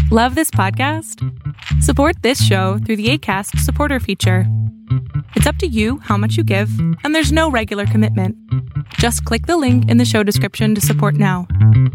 Love this podcast? Support this show through the Acast supporter feature. It's up to you how much you give, and there's no regular commitment. Just click the link in the show description to support now.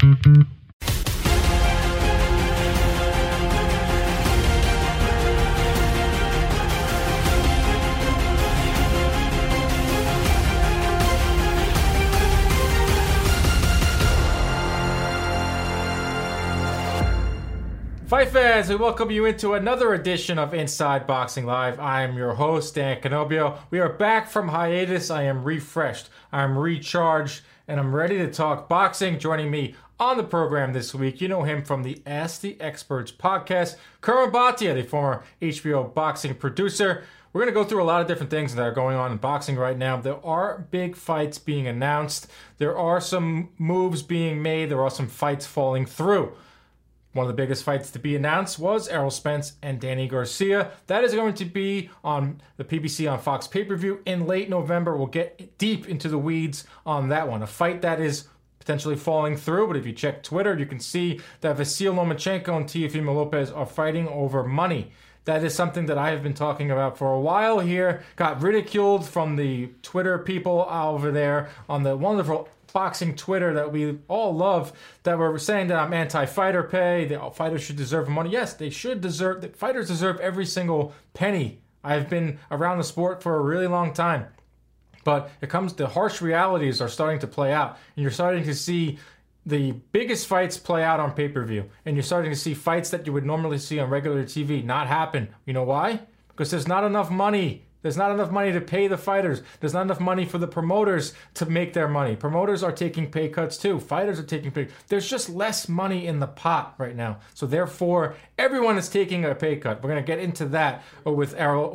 Fight fans, we welcome you into another edition of Inside Boxing Live. I am your host, Dan Canobio. We are back from hiatus. I am refreshed, I am recharged, and I'm ready to talk boxing. Joining me on the program this week, you know him from the Ask the Experts podcast, Karan Bhatia, the former HBO boxing producer. We're going to go through a lot of different things that are going on in boxing right now. There are big fights being announced. There are some moves being made. There are some fights falling through. One of the biggest fights to be announced was Errol Spence and Danny Garcia. That is going to be on the PBC on Fox pay-per-view in late November. We'll get deep into the weeds on that one. A fight that is potentially falling through, but if you check Twitter, you can see that Vasyl Lomachenko and Teofimo Lopez are fighting over money. That is something that I have been talking about for a while here. Got ridiculed from the Twitter people over there on the wonderful boxing Twitter that we all love, that were saying that I'm anti-fighter pay, that fighters should deserve money. Yes, they should deserve, that fighters deserve every single penny. I've been around the sport for a really long time. But the harsh realities are starting to play out. And you're starting to see the biggest fights play out on pay-per-view. And you're starting to see fights that you would normally see on regular TV not happen. You know why? Because there's not enough money. There's not enough money to pay the fighters. There's not enough money for the promoters to make their money. Promoters are taking pay cuts too. Fighters are taking pay. There's just less money in the pot right now. So therefore, everyone is taking a pay cut. We're going to get into that with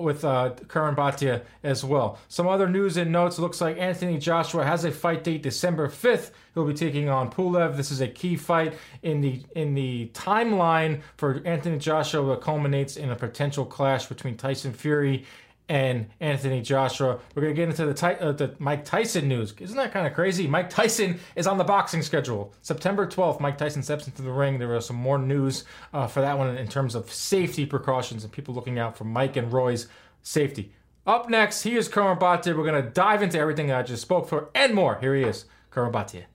Karan Bhatia as well. Some other news and notes. It looks like Anthony Joshua has a fight date December 5th. He'll be taking on Pulev. This is a key fight in the timeline for Anthony Joshua that culminates in a potential clash between Tyson Fury and Anthony Joshua. We're going to get into the Mike Tyson news. Isn't that kind of crazy? Mike Tyson is on the boxing schedule. September 12th, Mike Tyson steps into the ring. There was some more news for that one in terms of safety precautions and people looking out for Mike and Roy's safety. Up next, he is Karan Bhatia. We're going to dive into everything I just spoke for and more. Here he is, Karan Bhatia.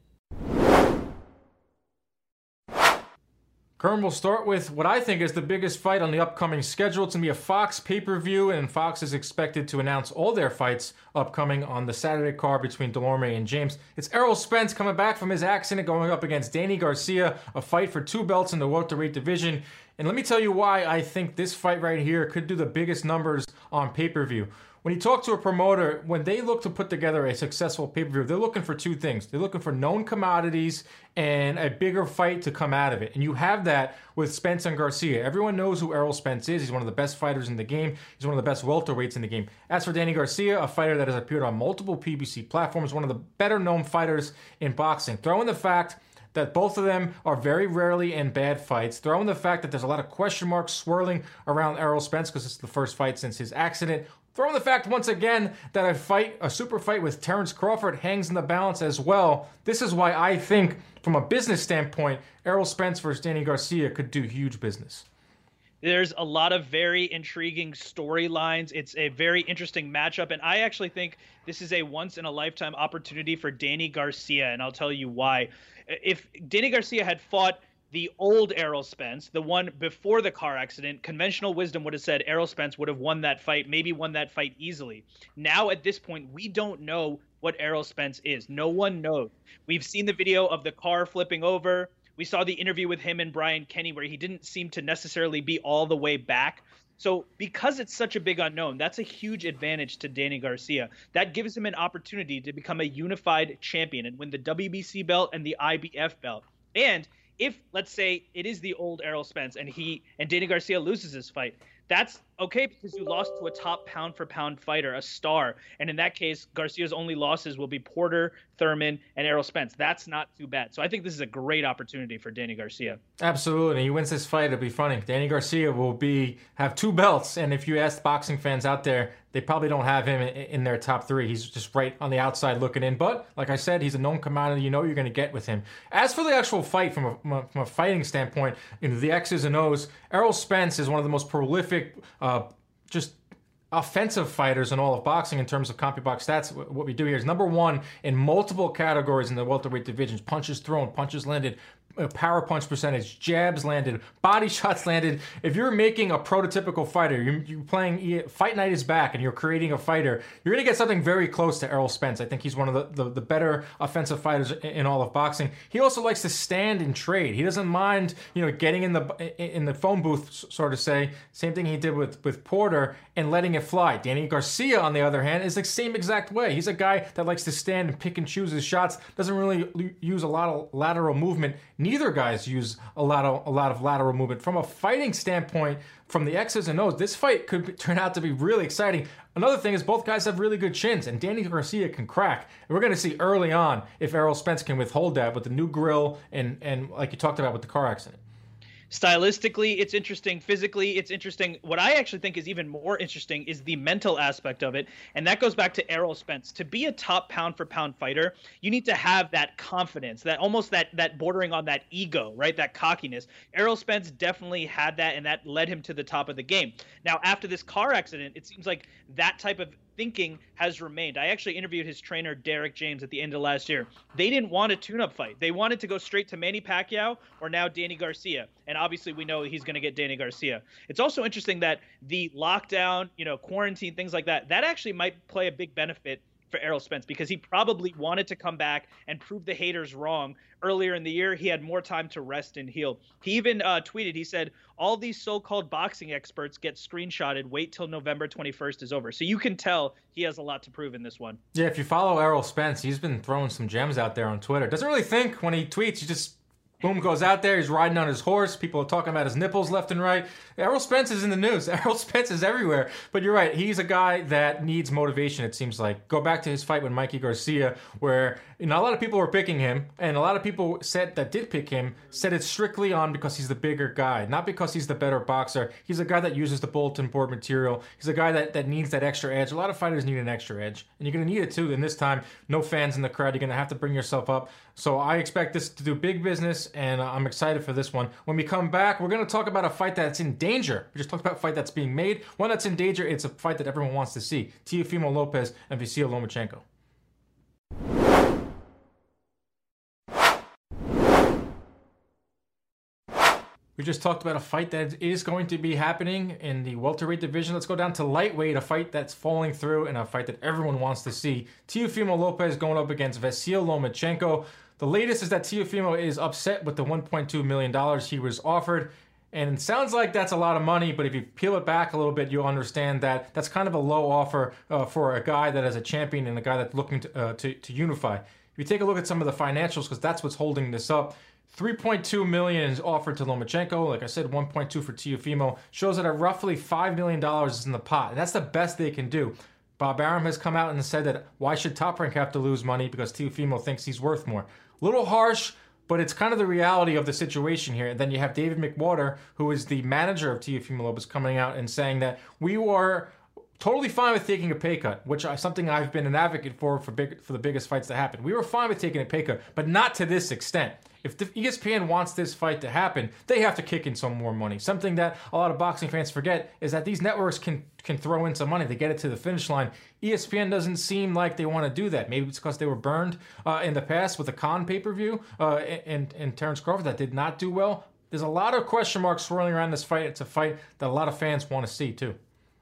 Karan, will start with what I think is the biggest fight on the upcoming schedule. It's going to be a Fox pay-per-view, and Fox is expected to announce all their fights upcoming on the Saturday card between Dellorme and James. It's Errol Spence coming back from his accident, going up against Danny Garcia, a fight for 2 belts in the welterweight division. And let me tell you why I think this fight right here could do the biggest numbers on pay-per-view. When you talk to a promoter, when they look to put together a successful pay-per-view, they're looking for 2 things. They're looking for known commodities and a bigger fight to come out of it. And you have that with Spence and Garcia. Everyone knows who Errol Spence is. He's one of the best fighters in the game. He's one of the best welterweights in the game. As for Danny Garcia, a fighter that has appeared on multiple PBC platforms, one of the better-known fighters in boxing. Throw in the fact that both of them are very rarely in bad fights. Throw in the fact that there's a lot of question marks swirling around Errol Spence because it's the first fight since his accident. Throw in the fact, once again, that a super fight with Terrence Crawford hangs in the balance as well. This is why I think, from a business standpoint, Errol Spence versus Danny Garcia could do huge business. There's a lot of very intriguing storylines. It's a very interesting matchup, and I actually think this is a once-in-a-lifetime opportunity for Danny Garcia, and I'll tell you why. If Danny Garcia had fought the old Errol Spence, the one before the car accident, conventional wisdom would have said Errol Spence would have won that fight, maybe won that fight easily. Now, at this point, we don't know what Errol Spence is. No one knows. We've seen the video of the car flipping over. We saw the interview with him and Brian Kenny where he didn't seem to necessarily be all the way back. So because it's such a big unknown, that's a huge advantage to Danny Garcia. That gives him an opportunity to become a unified champion and win the WBC belt and the IBF belt. And if, let's say, it is the old Errol Spence and Danny Garcia loses this fight, That's okay because you lost to a top pound for pound fighter, a star. And in that case, Garcia's only losses will be Porter, Thurman, and Errol Spence. That's not too bad. So I think this is a great opportunity for Danny Garcia. Absolutely. He wins this fight, it'll be funny. Danny Garcia will have 2 belts, and if you ask boxing fans out there, they probably don't have him in their top 3. He's just right on the outside looking in. But like I said, he's a known commodity. You know what you're going to get with him. As for the actual fight, from a fighting standpoint, the X's and O's, Errol Spence is one of the most prolific, just offensive fighters in all of boxing in terms of CompuBox stats. What we do here is number 1 in multiple categories in the welterweight divisions: punches thrown, punches landed, power punch percentage, jabs landed, body shots landed. If you're making a prototypical fighter, you're playing Fight Night is back and you're creating a fighter, you're going to get something very close to Errol Spence. I think he's one of the better offensive fighters in all of boxing. He also likes to stand and trade. He doesn't mind, getting in the phone booth, sort of say. Same thing he did with Porter and letting it fly. Danny Garcia, on the other hand, is the same exact way. He's a guy that likes to stand and pick and choose his shots, doesn't really use a lot of lateral movement. Neither guys use a lot of lateral movement. From a fighting standpoint, from the X's and O's, this fight could turn out to be really exciting. Another thing is both guys have really good chins, and Danny Garcia can crack. And we're going to see early on if Errol Spence can withhold that with the new grill and like you talked about with the car accident. Stylistically, it's interesting. Physically, it's interesting. What I actually think is even more interesting is the mental aspect of it, and that goes back to Errol Spence. To be a top pound-for-pound fighter, you need to have that confidence, that almost that bordering on that ego, right? That cockiness. Errol Spence definitely had that, and that led him to the top of the game. Now, after this car accident, it seems like that type of thinking has remained. I actually interviewed his trainer, Derek James, at the end of last year. They didn't want a tune-up fight. They wanted to go straight to Manny Pacquiao or now Danny Garcia. And obviously we know he's going to get Danny Garcia. It's also interesting that the lockdown, quarantine, things like that actually might play a big benefit for Errol Spence because he probably wanted to come back and prove the haters wrong. Earlier in the year, he had more time to rest and heal. He even tweeted, he said, all these so-called boxing experts get screenshotted. Wait till November 21st is over. So you can tell he has a lot to prove in this one. Yeah, if you follow Errol Spence, he's been throwing some gems out there on Twitter. Doesn't really think when he tweets. He just boom, goes out there. He's riding on his horse. People are talking about his nipples left and right. Errol Spence is in the news. Errol Spence is everywhere. But you're right. He's a guy that needs motivation, it seems like. Go back to his fight with Mikey Garcia, where a lot of people were picking him, and a lot of people that did pick him said it's strictly on because he's the bigger guy, not because he's the better boxer. He's a guy that uses the bulletin board material. He's a guy that needs that extra edge. A lot of fighters need an extra edge, and you're going to need it too. And this time, no fans in the crowd. You're going to have to bring yourself up. So I expect this to do big business, and I'm excited for this one. When we come back, we're going to talk about a fight that's in danger. We just talked about a fight that's being made. One that's in danger, it's a fight that everyone wants to see. Teofimo Lopez and Vasyl Lomachenko. We just talked about a fight that is going to be happening in the welterweight division. Let's go down to lightweight, a fight that's falling through and a fight that everyone wants to see. Teofimo Lopez going up against Vasyl Lomachenko. The latest is that Teofimo is upset with the $1.2 million he was offered. And it sounds like that's a lot of money, but if you peel it back a little bit, you'll understand that that's kind of a low offer for a guy that is a champion and a guy that's looking to unify. If you take a look at some of the financials, because that's what's holding this up, $3.2 million is offered to Lomachenko. Like I said, $1.2 for Teofimo. Shows that roughly $5 million is in the pot. And that's the best they can do. Bob Arum has come out and said that why should Top Rank have to lose money because Teofimo thinks he's worth more. A little harsh, but it's kind of the reality of the situation here. And then you have David McWater, who is the manager of Teofimo Lopez, coming out and saying that we were totally fine with taking a pay cut, which is something I've been an advocate for the biggest fights to happen. We were fine with taking a pay cut, but not to this extent. If the ESPN wants this fight to happen, they have to kick in some more money. Something that a lot of boxing fans forget is that these networks can throw in some money to get it to the finish line. ESPN doesn't seem like they want to do that. Maybe it's because they were burned in the past with the Khan pay-per-view and Terrence Crawford that did not do well. There's a lot of question marks swirling around this fight. It's a fight that a lot of fans want to see too.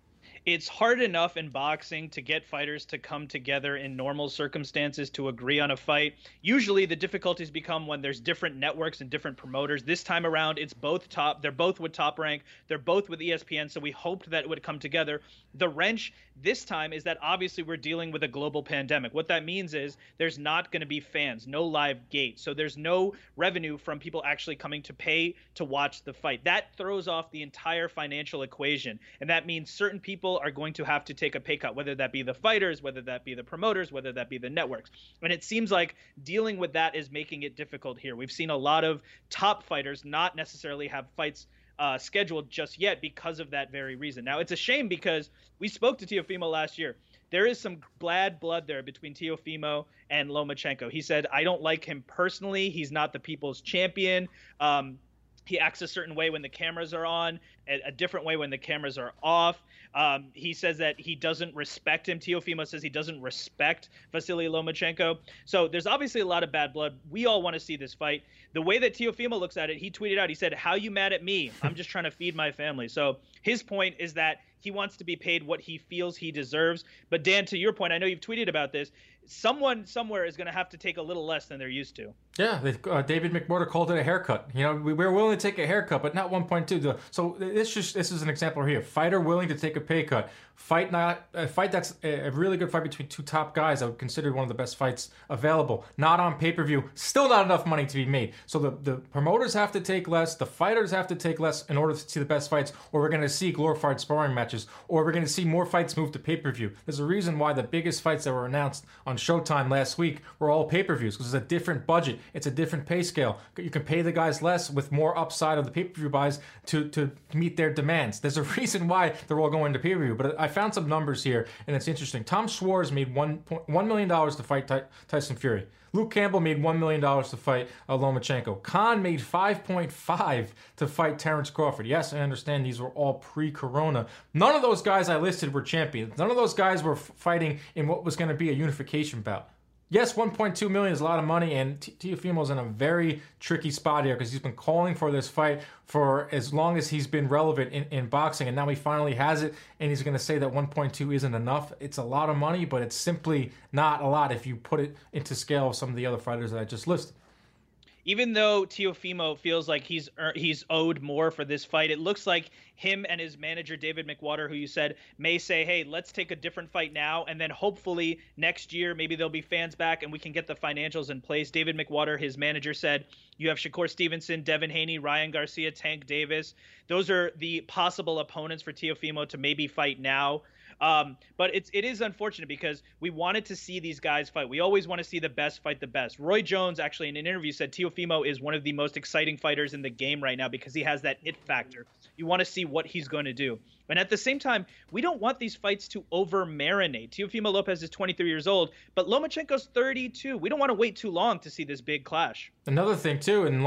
It's hard enough in boxing to get fighters to come together in normal circumstances to agree on a fight. Usually the difficulties become when there's different networks and different promoters. This time around, it's both top. They're both with Top Rank. They're both with ESPN. So we hoped that it would come together. The wrench this time is that obviously we're dealing with a global pandemic. What that means is there's not going to be fans, no live gate. So there's no revenue from people actually coming to pay to watch the fight. That throws off the entire financial equation. And that means certain people are going to have to take a pay cut, whether that be the fighters, whether that be the promoters, whether that be the networks. And it seems like dealing with that is making it difficult here. We've seen a lot of top fighters not necessarily have fights scheduled just yet because of that very reason. Now, it's a shame because we spoke to Teofimo last year. There is some bad blood there between Teofimo and Lomachenko. He said, I don't like him personally. He's not the people's champion. He acts a certain way when the cameras are on, a different way when the cameras are off. He says that he doesn't respect him. Teofimo says he doesn't respect Vasily Lomachenko. So there's obviously a lot of bad blood. We all want to see this fight. The way that Teofimo looks at it, he tweeted out, he said, how you mad at me? I'm just trying to feed my family. So his point is that he wants to be paid what he feels he deserves. But Dan, to your point, I know you've tweeted about this. Someone somewhere is going to have to take a little less than they're used to. Yeah, David McWhorter called it a haircut. You know, we're willing to take a haircut, but not 1.2. So this is an example here. Fighter willing to take a pay cut. Fight that's a really good fight between two top guys. I would consider one of the best fights available. Not on pay-per-view. Still not enough money to be made. So the promoters have to take less. The fighters have to take less in order to see the best fights, or we're going to see glorified sparring matches, or we're going to see more fights move to pay-per-view. There's a reason why the biggest fights that were announced on Showtime last week were all pay-per-views, because it's a different budget. It's a different pay scale. You can pay the guys less with more upside of the pay-per-view buys to meet their demands. There's a reason why they're all going to pay-per-view. But I found some numbers here, and it's interesting. Tom Schwarz made $1 million to fight Tyson Fury. Luke Campbell made $1 million to fight Lomachenko. Khan made $5.5 to fight Terrence Crawford. Yes, I understand these were all pre-corona. None of those guys I listed were champions. None of those guys were fighting in what was going to be a unification bout. Yes, $1.2 million is a lot of money, and Teofimo's in a very tricky spot here because he's been calling for this fight for as long as he's been relevant in boxing, and now he finally has it, and he's going to say that 1.2 isn't enough. It's a lot of money, but it's simply not a lot if you put it into scale of some of the other fighters that I just listed. Even though Teofimo feels like he's owed more for this fight, it looks like him and his manager, David McWhorter, who you said may say, hey, let's take a different fight now, and then hopefully next year maybe there'll be fans back and we can get the financials in place. David McWhorter, his manager, said you have Shakur Stevenson, Devin Haney, Ryan Garcia, Tank Davis. Those are the possible opponents for Teofimo to maybe fight now. But it is unfortunate because we wanted to see these guys fight. We always want to see the best fight the best. Roy Jones actually in an interview said Teofimo is one of the most exciting fighters in the game right now because he has that it factor. You want to see what he's going to do. And at the same time, we don't want these fights to over-marinate. Teofimo Lopez is 23 years old, but Lomachenko's 32. We don't want to wait too long to see this big clash. Another thing, too, and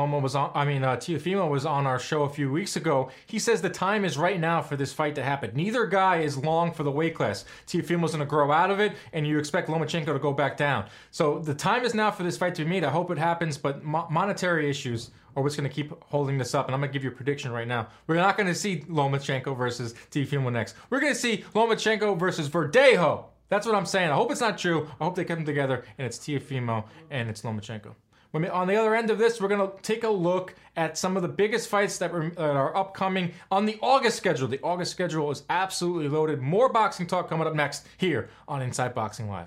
Teofimo was on our show a few weeks ago. He says the time is right now for this fight to happen. Neither guy is long for the weight class. Teofimo's going to grow out of it, and you expect Lomachenko to go back down. So the time is now for this fight to be made. I hope it happens, but monetary issues are what's going to keep holding this up. And I'm going to give you a prediction right now. We're not going to see Lomachenko versus Teofimo next. We're going to see Lomachenko versus Verdejo. That's what I'm saying. I hope it's not true. I hope they come together, and it's Teofimo and it's Lomachenko. On the other end of this, we're going to take a look at some of the biggest fights that are upcoming on the August schedule. The August schedule is absolutely loaded. More boxing talk coming up next here on Inside Boxing Live.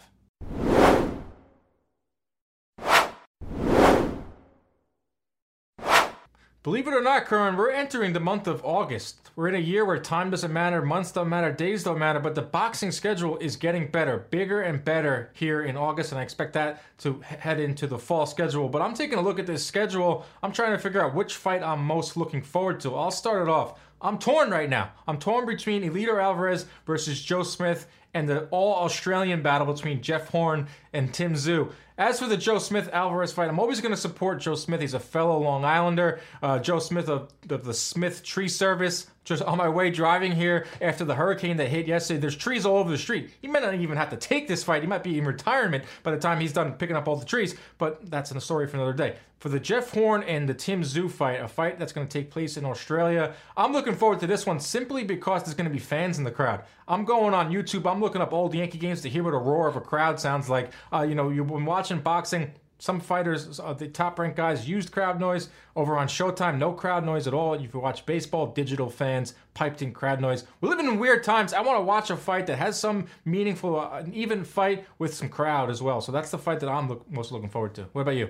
Believe it or not, Curran, we're entering the month of August. We're in a year where time doesn't matter, months don't matter, days don't matter, but the boxing schedule is getting better, bigger and better here in August, and I expect that to head into the fall schedule. But I'm taking a look at this schedule. I'm trying to figure out which fight I'm most looking forward to. I'll start it off. I'm torn right now. I'm torn between Eleider Alvarez versus Joe Smith and the all-Australian battle between Jeff Horn and Tim Tszyu. As for the Joe Smith-Alvarez fight, I'm always going to support Joe Smith. He's a fellow Long Islander. Joe Smith of the Smith Tree Service. Just on my way driving here after the hurricane that hit yesterday, there's trees all over the street. He might not even have to take this fight. He might be in retirement by the time he's done picking up all the trees, but that's a story for another day. For the Jeff Horn and the Tim Tszyu fight, a fight that's going to take place in Australia, I'm looking forward to this one simply because there's going to be fans in the crowd. I'm going on YouTube. I'm looking up old Yankee games to hear what a roar of a crowd sounds like. You've been watching boxing. Some fighters, the top-ranked guys, used crowd noise. Over on Showtime, no crowd noise at all. If you watch baseball, digital fans, piped-in crowd noise. We're living in weird times. I want to watch a fight that has some meaningful, an even fight with some crowd as well. So that's the fight that I'm most looking forward to. What about you?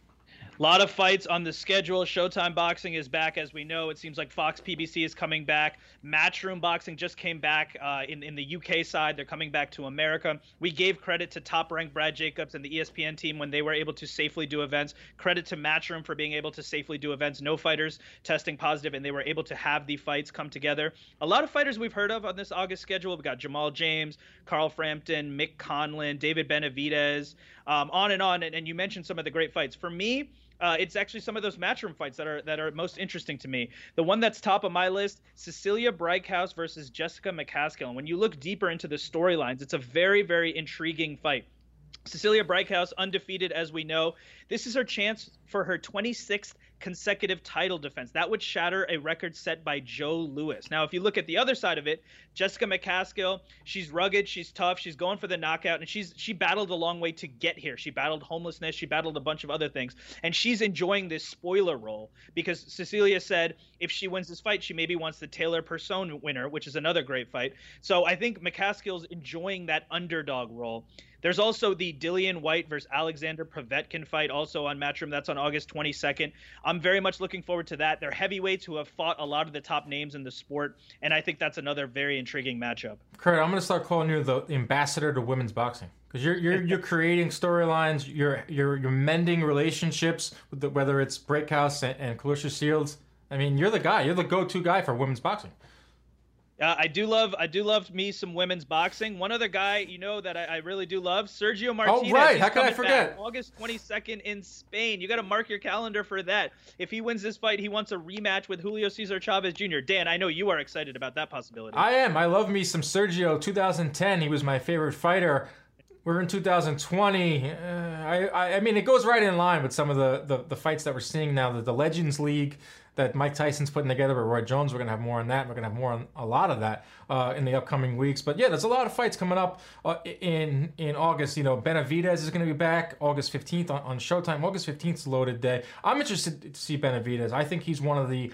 A lot of fights on the schedule. Showtime Boxing is back, as we know. It seems like Fox PBC is coming back. Matchroom Boxing just came back in the UK side. They're coming back to America. We gave credit to top-ranked Brad Jacobs and the ESPN team when they were able to safely do events. Credit to Matchroom for being able to safely do events. No fighters testing positive, and they were able to have the fights come together. A lot of fighters we've heard of on this August schedule. We've got Jamal James, Carl Frampton, Mick Conlon, David Benavidez, on and on. And you mentioned some of the great fights. For me, it's actually some of those Matchroom fights that are most interesting to me. The one that's top of my list, Cecilia Brækhus versus Jessica McCaskill. And when you look deeper into the storylines, it's a very, very intriguing fight. Cecilia Brækhus, undefeated, as we know. This is her chance for her 26th consecutive title defense. That would shatter a record set by Joe Louis. Now, if you look at the other side of it, Jessica McCaskill, she's rugged, she's tough, she's going for the knockout, and she battled a long way to get here. She battled homelessness, she battled a bunch of other things, and she's enjoying this spoiler role because Cecilia said if she wins this fight, she maybe wants the Taylor Persone winner, which is another great fight. So I think McCaskill's enjoying that underdog role. There's also the Dillian White versus Alexander Povetkin fight also on Matchroom. That's on August 22nd. I'm very much looking forward to that. They're heavyweights who have fought a lot of the top names in the sport, and I think that's another very intriguing matchup. Kurt, I'm going to start calling you the ambassador to women's boxing because you're creating storylines. You're mending relationships with whether it's Brækhus and Claressa Shields. I mean, you're the guy. You're the go-to guy for women's boxing. I do love me some women's boxing. One other guy, that I really do love, Sergio Martinez. Oh, right. How can I forget? August 22nd in Spain. You got to mark your calendar for that. If he wins this fight, he wants a rematch with Julio Cesar Chavez Jr. Dan, I know you are excited about that possibility. I am. I love me some Sergio. 2010, he was my favorite fighter. We're in 2020. I mean, it goes right in line with some of the fights that we're seeing now. The Legends League that Mike Tyson's putting together with Roy Jones. We're going to have more on that. We're going to have more on a lot of that in the upcoming weeks. But yeah, there's a lot of fights coming up in August. Benavidez is going to be back August 15th on Showtime. August 15th is a loaded day. I'm interested to see Benavidez. I think he's one of the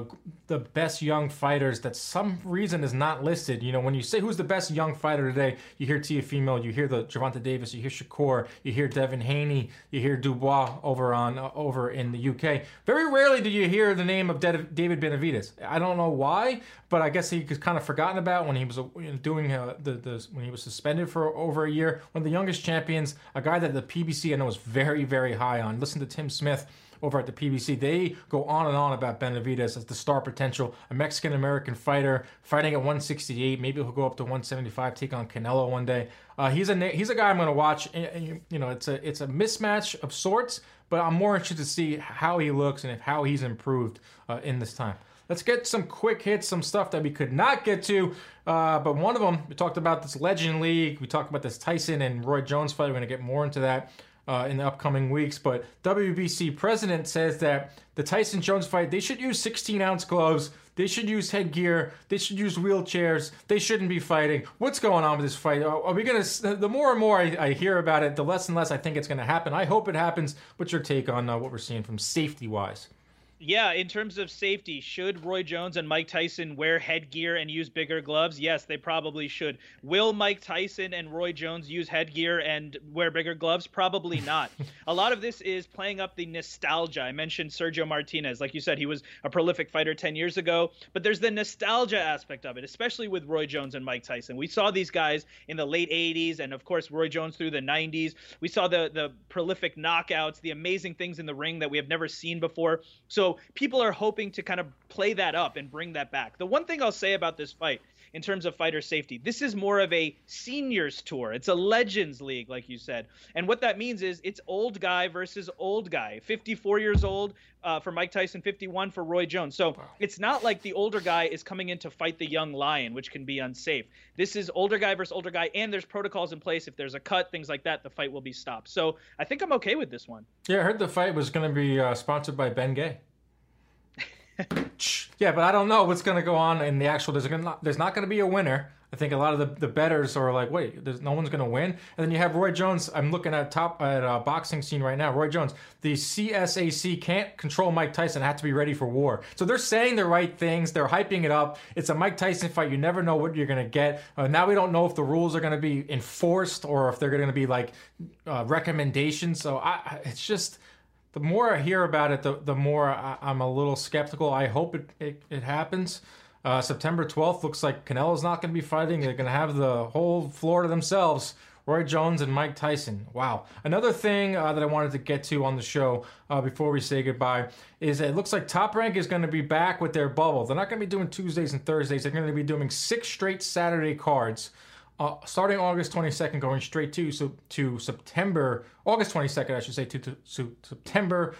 best young fighters that some reason is not listed. When you say who's the best young fighter today, you hear Teofimo, you hear the Gervonta Davis, you hear Shakur, you hear Devin Haney, you hear Dubois over in the UK. Very rarely do you hear the name of David Benavidez. I don't know why, but I guess he was kind of forgotten about when he was doing when he was suspended for over a year. One of the youngest champions, a guy that the PBC I know is very, very high on. Listen to Tim Smith over at the PBC. They go on and on about Benavidez as the star potential, a Mexican-American fighter fighting at 168. Maybe he'll go up to 175, take on Canelo one day. He's a guy I'm going to watch. It's a mismatch of sorts, but I'm more interested to see how he looks and how he's improved in this time. Let's get some quick hits, some stuff that we could not get to. But one of them, we talked about this Legend League. We talked about this Tyson and Roy Jones fight. We're going to get more into that in the upcoming weeks. But WBC president says that the Tyson-Jones fight, they should use 16-ounce gloves. They should use headgear. They should use wheelchairs. They shouldn't be fighting. What's going on with this fight? Are we going to... The more and more I hear about it, the less and less I think it's going to happen. I hope it happens. What's your take on what we're seeing from safety-wise? Yeah, in terms of safety, should Roy Jones and Mike Tyson wear headgear and use bigger gloves? Yes, they probably should. Will Mike Tyson and Roy Jones use headgear and wear bigger gloves? Probably not. A lot of this is playing up the nostalgia. I mentioned Sergio Martinez. Like you said, he was a prolific fighter 10 years ago, but there's the nostalgia aspect of it, especially with Roy Jones and Mike Tyson. We saw these guys in the late 80s and, of course, Roy Jones through the 90s. We saw the prolific knockouts, the amazing things in the ring that we have never seen before. So people are hoping to kind of play that up and bring that back. The one thing I'll say about this fight in terms of fighter safety. This is more of a seniors tour. It's a legends league, like you said. And what that means is it's old guy versus old guy. 54 years old for Mike Tyson, 51 for Roy Jones. So it's not like the older guy is coming in to fight the young lion, which can be unsafe. This is older guy versus older guy, and there's protocols in place. If there's a cut, things like that, the fight will be stopped. So I think I'm okay with this one. Yeah, I heard the fight was going to be sponsored by Ben Gay. Yeah, but I don't know what's going to go on in the actual. There's not going to be a winner. I think a lot of the bettors are like, wait, no one's going to win. And then you have Roy Jones. I'm looking at boxing scene right now. Roy Jones, the CSAC can't control Mike Tyson. Had to be ready for war. So they're saying the right things. They're hyping it up. It's a Mike Tyson fight. You never know what you're going to get. Now we don't know if the rules are going to be enforced or if they're going to be like recommendations. So it's just. The more I hear about it, the more I'm a little skeptical. I hope it happens. September 12th looks like Canelo's not going to be fighting. They're going to have the whole floor to themselves. Roy Jones and Mike Tyson. Wow. Another thing that I wanted to get to on the show before we say goodbye is it looks like Top Rank is going to be back with their bubble. They're not going to be doing Tuesdays and Thursdays. They're going to be doing 6 straight Saturday cards. Starting August 22nd, going straight to September, August 22nd, I should say, to September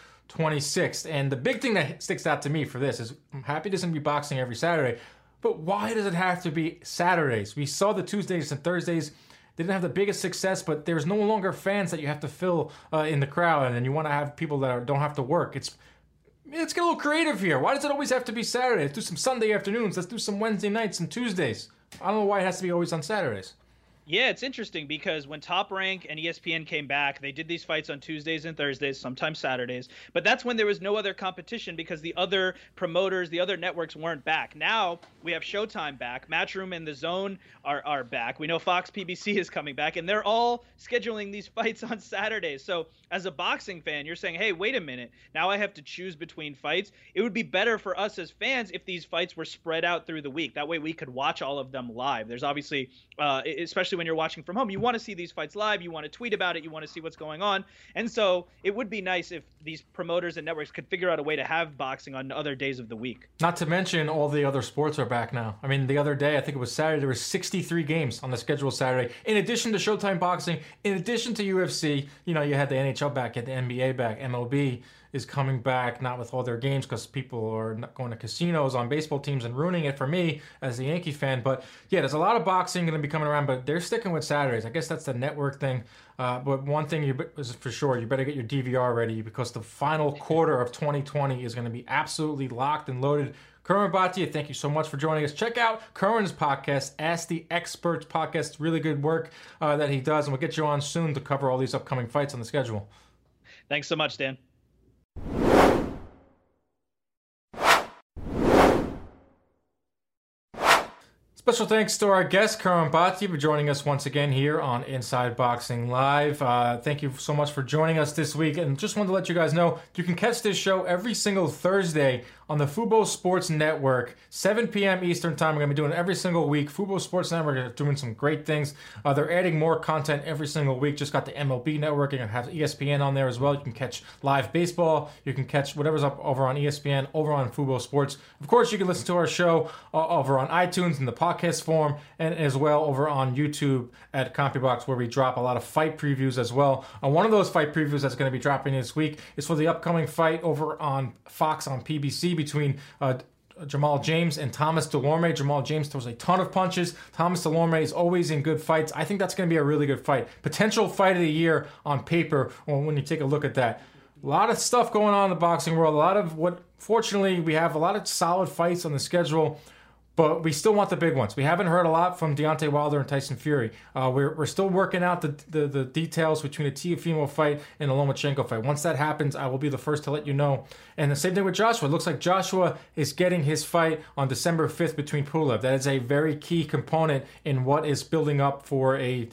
26th. And the big thing that sticks out to me for this is I'm happy there's going to be boxing every Saturday, but why does it have to be Saturdays? We saw the Tuesdays and Thursdays. They didn't have the biggest success, but there's no longer fans that you have to fill in the crowd, and you want to have people that don't have to work. Let's get a little creative here. Why does it always have to be Saturday? Let's do some Sunday afternoons. Let's do some Wednesday nights and Tuesdays. I don't know why it has to be always on Saturdays. Yeah, it's interesting because when Top Rank and ESPN came back, they did these fights on Tuesdays and Thursdays, sometimes Saturdays. But that's when there was no other competition because the other promoters, the other networks weren't back. Now we have Showtime back. Matchroom and The Zone are back. We know Fox PBC is coming back, and they're all scheduling these fights on Saturdays. So as a boxing fan, you're saying, hey, wait a minute. Now I have to choose between fights. It would be better for us as fans if these fights were spread out through the week. That way we could watch all of them live. There's obviously, especially when you're watching from home, you want to see these fights live, you want to tweet about it, you want to see what's going on. And so it would be nice if these promoters and networks could figure out a way to have boxing on other days of the week. Not to mention all the other sports are back now. I mean, the other day, I think it was Saturday, there were 63 games on the schedule Saturday. In addition to Showtime Boxing, in addition to UFC, you had the NHL back, you had the NBA back, MLB is coming back, not with all their games because people are not going to casinos on baseball teams and ruining it for me as a Yankee fan. But yeah, there's a lot of boxing going to be coming around, but they're sticking with Saturdays. I guess that's the network thing. But one thing is for sure, you better get your DVR ready because the final quarter of 2020 is going to be absolutely locked and loaded. Curran Bhatia, thank you so much for joining us. Check out Curran's podcast, Ask the Experts podcast. Really good work that he does, and we'll get you on soon to cover all these upcoming fights on the schedule. Thanks so much, Dan. Special thanks to our guest, Curran Bhatia, for joining us once again here on Inside Boxing Live. Thank you so much for joining us this week. And just wanted to let you guys know, you can catch this show every single Thursday on the Fubo Sports Network, 7 p.m. Eastern Time. We're going to be doing it every single week. Fubo Sports Network is doing some great things. They're adding more content every single week. Just got the MLB Network. You're going to have ESPN on there as well. You can catch live baseball. You can catch whatever's up over on ESPN, over on Fubo Sports. Of course, you can listen to our show over on iTunes in the podcast form, and as well over on YouTube at CompuBox, where we drop a lot of fight previews as well. One of those fight previews that's going to be dropping this week is for the upcoming fight over on Fox on PBC between Jamal James and Thomas Delorme. Jamal James throws a ton of punches. Thomas Delorme is always in good fights. I think that's going to be a really good fight. Potential fight of the year on paper when you take a look at that. A lot of stuff going on in the boxing world. Fortunately, we have a lot of solid fights on the schedule, but we still want the big ones. We haven't heard a lot from Deontay Wilder and Tyson Fury. We're still working out the details between the Teofimo fight and the Lomachenko fight. Once that happens, I will be the first to let you know. And the same thing with Joshua. It looks like Joshua is getting his fight on December 5th between Pulev. That is a very key component in what is building up for a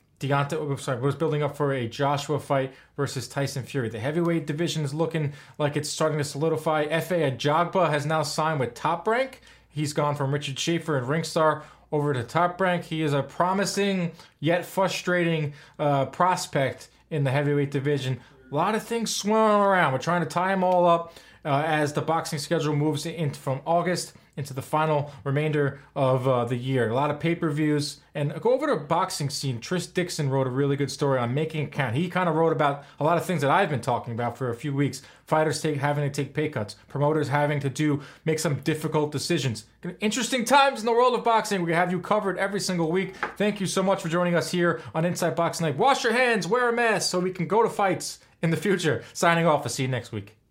Joshua fight versus Tyson Fury. The heavyweight division is looking like it's starting to solidify. Efe Ajagba has now signed with Top Rank. He's gone from Richard Schaefer and Ringstar over to Top Rank. He is a promising yet frustrating prospect in the heavyweight division. A lot of things swirling around. We're trying to tie them all up as the boxing schedule moves in from August into the final remainder of the year. A lot of pay-per-views. And go over to boxing scene. Tris Dixon wrote a really good story on Making It Count. He kind of wrote about a lot of things that I've been talking about for a few weeks. Fighters having to take pay cuts. Promoters having to make some difficult decisions. Interesting times in the world of boxing. We have you covered every single week. Thank you so much for joining us here on Inside Boxing Live. Wash your hands, wear a mask so we can go to fights in the future. Signing off. I'll see you next week.